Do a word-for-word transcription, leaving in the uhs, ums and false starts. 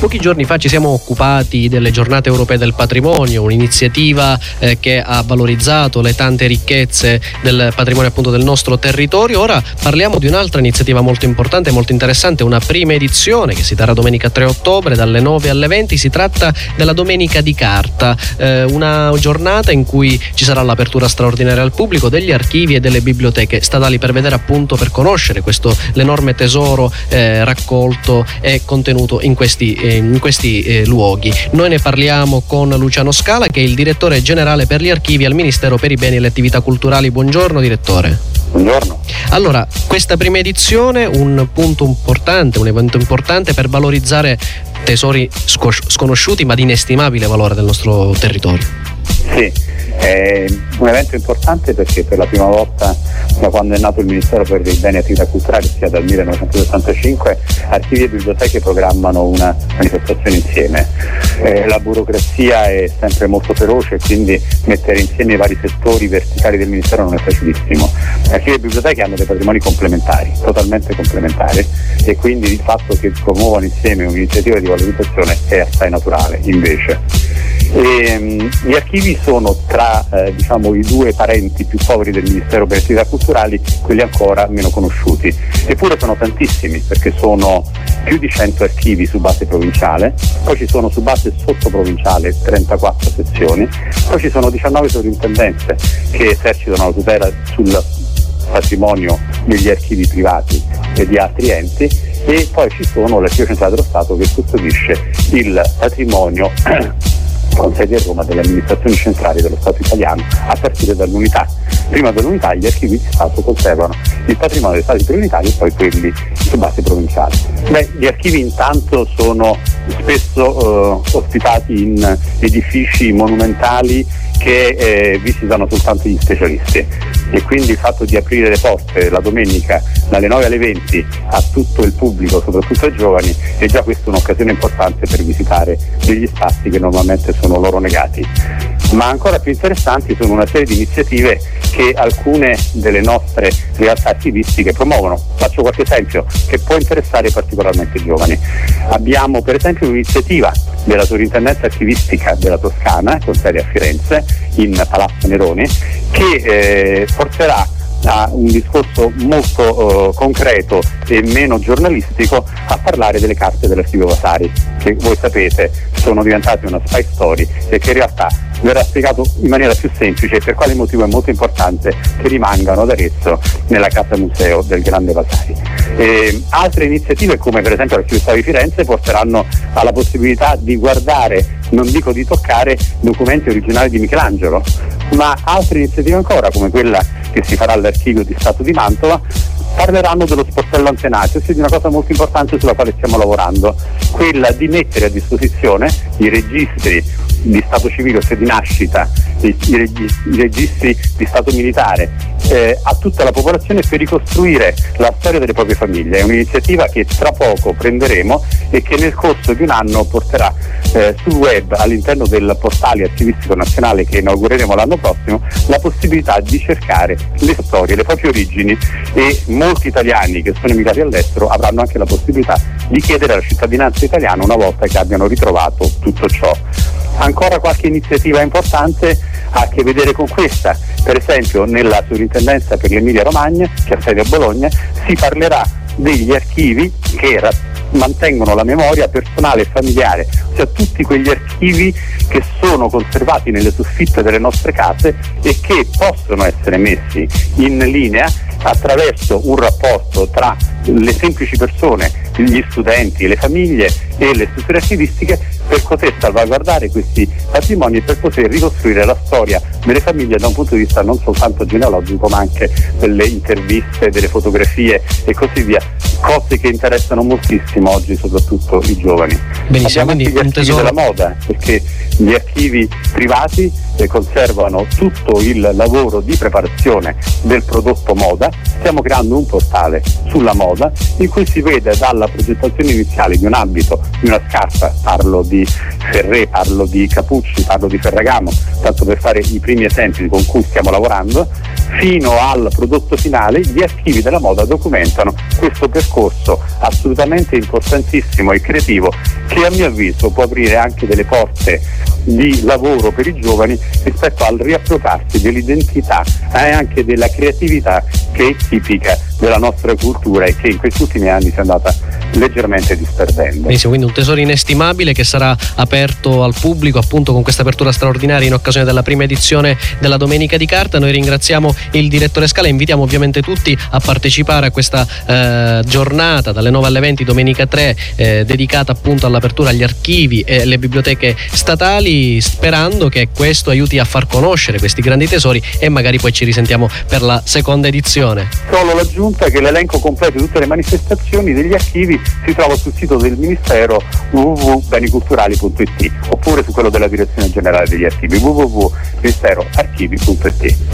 Pochi giorni fa ci siamo occupati delle giornate europee del patrimonio, un'iniziativa eh, che ha valorizzato le tante ricchezze del patrimonio appunto del nostro territorio. Ora parliamo di un'altra iniziativa molto importante, molto interessante, una prima edizione che si terrà domenica tre ottobre dalle nove alle venti. Si tratta della Domenica di Carta, eh, una giornata in cui ci sarà l'apertura straordinaria al pubblico degli archivi e delle biblioteche statali per vedere appunto, per conoscere questo l'enorme tesoro eh, raccolto e contenuto in questi, eh, in questi eh, luoghi. Noi ne parliamo con Luciano Scala, che è il direttore generale per gli archivi al Ministero per i beni e le attività culturali. Buongiorno direttore. Buongiorno. Allora, questa prima edizione, un punto importante, un evento importante per valorizzare tesori scos- sconosciuti ma di inestimabile valore del nostro territorio. Sì, è un evento importante perché per la prima volta da quando è nato il Ministero per i beni e attività culturali, ossia dal millenovecentosessantacinque, archivi e biblioteche programmano una manifestazione insieme. Eh, la burocrazia è sempre molto feroce, quindi mettere insieme i vari settori verticali del Ministero non è facilissimo. Archivi e biblioteche hanno dei patrimoni complementari, totalmente complementari, e quindi il fatto che promuovano insieme un'iniziativa di valorizzazione è assai naturale invece. E, um, gli archivi sono tra eh, diciamo i due parenti più poveri del Ministero per le attività culturali, quelli ancora meno conosciuti, eppure sono tantissimi, perché sono più di cento archivi su base provinciale, poi ci sono su base sottoprovinciale trentaquattro sezioni, poi ci sono diciannove sovrintendenze che esercitano la tutela sul patrimonio degli archivi privati e di altri enti, e poi ci sono l'Archivio Centrale dello Stato che custodisce il patrimonio con sede a Roma delle amministrazioni centrali dello Stato italiano a partire dall'unità. Prima dell'unità gli archivi di Stato conservano il patrimonio dei stati prioritari e poi quelli su base provinciale. Beh, gli archivi intanto sono spesso eh, ospitati in edifici monumentali che eh, visitano soltanto gli specialisti, e quindi il fatto di aprire le porte la domenica dalle nove alle venti a tutto il pubblico, soprattutto ai giovani, è già questa un'occasione importante per visitare degli spazi che normalmente sono loro negati. Ma ancora più interessanti sono una serie di iniziative che alcune delle nostre realtà archivistiche promuovono. Faccio qualche esempio che può interessare particolarmente i giovani. Abbiamo per esempio un'iniziativa della Sovrintendenza Archivistica della Toscana, con sede a Firenze, in Palazzo Neroni, che eh, porterà a un discorso molto uh, concreto e meno giornalistico a parlare delle carte dell'Archivio Vasari, che voi sapete sono diventate una spy story e che in realtà verrà spiegato in maniera più semplice per quale motivo è molto importante che rimangano ad Arezzo nella casa museo del grande Vasari. E altre iniziative, come per esempio l'Archivio Storico di Firenze, porteranno alla possibilità di guardare, non dico di toccare, documenti originali di Michelangelo, ma altre iniziative ancora, come quella che si farà all'Archivio di Stato di Mantova, parleranno dello sportello antenati, ossia di una cosa molto importante sulla quale stiamo lavorando, quella di mettere a disposizione i registri di stato civile, ossia di nascita, i, i, registri, i registri di stato militare eh, a tutta la popolazione per ricostruire la storia delle proprie famiglie. È un'iniziativa che tra poco prenderemo e che nel corso di un anno porterà eh, sul web, all'interno del portale archivistico nazionale che inaugureremo l'anno prossimo, la possibilità di cercare le storie, le proprie origini, e molti italiani che sono emigrati all'estero avranno anche la possibilità di chiedere la cittadinanza italiana una volta che abbiano ritrovato tutto ciò. Ancora qualche iniziativa importante ha a che vedere con questa. Per esempio nella Sovrintendenza per l'Emilia Romagna, che ha sede a Bologna, si parlerà degli archivi che ra- mantengono la memoria personale e familiare, ossia tutti quegli archivi che sono conservati nelle soffitte delle nostre case e che possono essere messi in linea attraverso un rapporto tra le semplici persone, gli studenti, le famiglie e le strutture archivistiche, per poter salvaguardare questi patrimoni e per poter ricostruire la storia delle famiglie da un punto di vista non soltanto genealogico, ma anche delle interviste, delle fotografie e così via, cose che interessano moltissimo oggi soprattutto i giovani. Benissimo, abbiamo anche gli archivi tesoro... della moda, perché gli archivi privati eh, conservano tutto il lavoro di preparazione del prodotto moda. Stiamo creando un portale sulla moda in cui si vede dalla progettazione iniziale di un abito, di una scarpa, parlo di di Ferré, parlo di Capucci, parlo di Ferragamo, tanto per fare i primi esempi con cui stiamo lavorando, fino al prodotto finale. Gli archivi della moda documentano questo percorso assolutamente importantissimo e creativo, che a mio avviso può aprire anche delle porte di lavoro per i giovani rispetto al riappropriarsi dell'identità e anche della creatività che è tipica della nostra cultura e che in questi ultimi anni si è andata leggermente disperdendo. Benissimo, quindi un tesoro inestimabile che sarà aperto al pubblico appunto con questa apertura straordinaria in occasione della prima edizione della Domenica di Carta. Noi ringraziamo il direttore Scala e invitiamo ovviamente tutti a partecipare a questa eh, giornata dalle nove alle venti, domenica tre, eh, dedicata appunto all'apertura agli archivi e alle biblioteche statali, sperando che questo aiuti a far conoscere questi grandi tesori e magari poi ci risentiamo per la seconda edizione. Solo l'aggiunta che l'elenco completo di tutte le manifestazioni degli archivi si trova sul sito del Ministero w w w punto beniculturali punto i t oppure su quello della Direzione Generale degli Archivi w w w punto ministero archivi punto i t.